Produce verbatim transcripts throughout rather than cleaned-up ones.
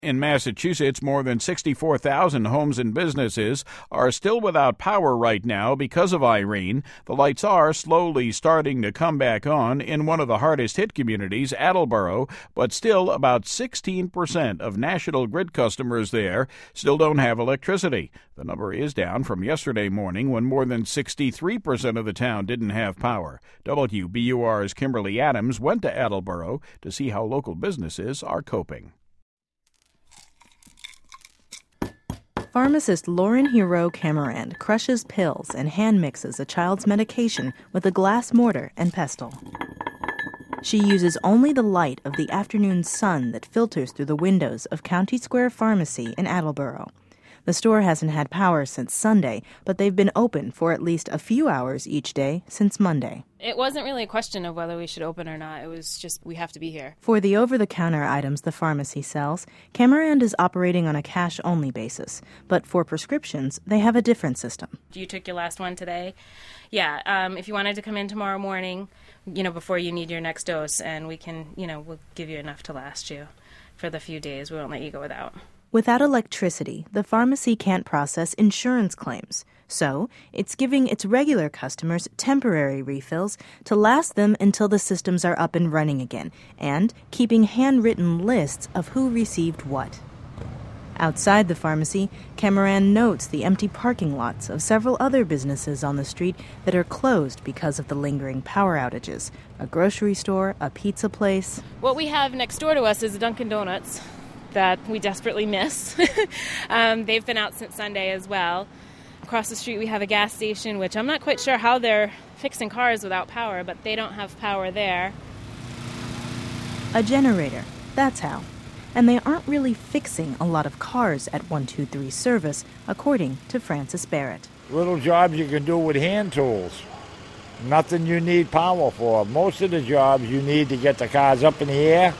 In Massachusetts, more than sixty-four thousand homes and businesses are still without power right now because of Irene. The lights are slowly starting to come back on in one of the hardest-hit communities, Attleboro, but still about sixteen percent of National Grid customers there still don't have electricity. The number is down from yesterday morning when more than sixty-three percent of the town didn't have power. W B U R's Kimberly Adams went to Attleboro to see how local businesses are coping. Pharmacist Lauren Hero Camerand crushes pills and hand mixes a child's medication with a glass mortar and pestle. She uses only the light of the afternoon sun that filters through the windows of County Square Pharmacy in Attleboro. The store hasn't had power since Sunday, but they've been open for at least a few hours each day since Monday. It wasn't really a question of whether we should open or not. It was just, we have to be here. For the over-the-counter items the pharmacy sells, Camerand is operating on a cash-only basis. But for prescriptions, they have a different system. You took your last one today? Yeah, um, if you wanted to come in tomorrow morning, you know, before you need your next dose, and we can, you know, we'll give you enough to last you for the few days. We won't let you go without. Without electricity, the pharmacy can't process insurance claims. So, it's giving its regular customers temporary refills to last them until the systems are up and running again, and keeping handwritten lists of who received what. Outside the pharmacy, Camerand notes the empty parking lots of several other businesses on the street that are closed because of the lingering power outages. A grocery store, a pizza place. What we have next door to us is a Dunkin' Donuts that we desperately miss. um, they've been out since Sunday as well. Across the street we have a gas station, which I'm not quite sure how they're fixing cars without power, but they don't have power there. A generator, that's how. And they aren't really fixing a lot of cars at one two three Service, according to Francis Barrett. Little jobs you can do with hand tools. Nothing you need power for. Most of the jobs you need to get the cars up in the air.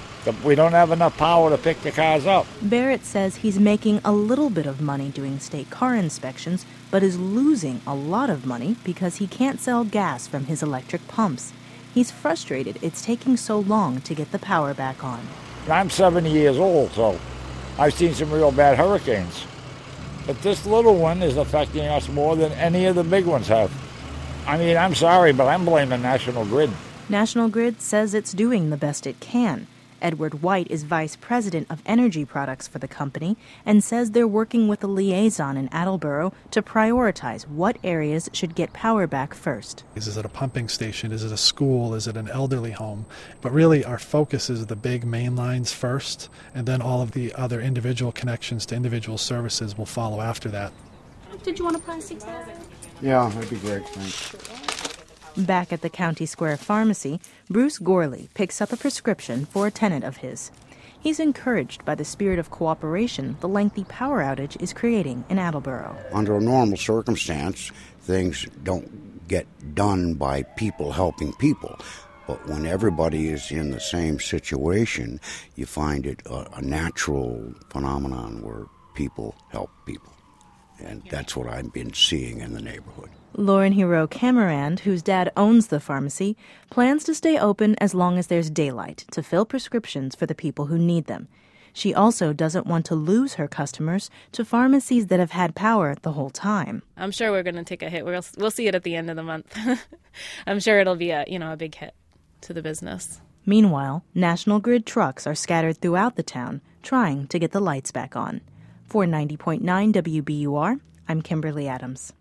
We don't have enough power to pick the cars up. Barrett says he's making a little bit of money doing state car inspections, but is losing a lot of money because he can't sell gas from his electric pumps. He's frustrated it's taking so long to get the power back on. I'm seventy years old, so I've seen some real bad hurricanes. But this little one is affecting us more than any of the big ones have. I mean, I'm sorry, but I'm blaming National Grid. National Grid says it's doing the best it can. Edward White is vice president of energy products for the company and says they're working with a liaison in Attleboro to prioritize what areas should get power back first. Is it a pumping station? Is it a school? Is it an elderly home? But really our focus is the big main lines first, and then all of the other individual connections to individual services will follow after that. Did you want a plastic bag? Yeah, that'd be great, thanks. Back at the County Square Pharmacy, Bruce Gorley picks up a prescription for a tenant of his. He's encouraged by the spirit of cooperation the lengthy power outage is creating in Attleboro. Under a normal circumstance, things don't get done by people helping people. But when everybody is in the same situation, you find it a, a natural phenomenon where people help people. And that's what I've been seeing in the neighborhood. Lauren Hero Camerand, whose dad owns the pharmacy, plans to stay open as long as there's daylight to fill prescriptions for the people who need them. She also doesn't want to lose her customers to pharmacies that have had power the whole time. I'm sure we're going to take a hit. We'll, we'll see it at the end of the month. I'm sure it'll be a, you know, a big hit to the business. Meanwhile, National Grid trucks are scattered throughout the town, trying to get the lights back on. For ninety point nine W B U R, I'm Kimberly Adams.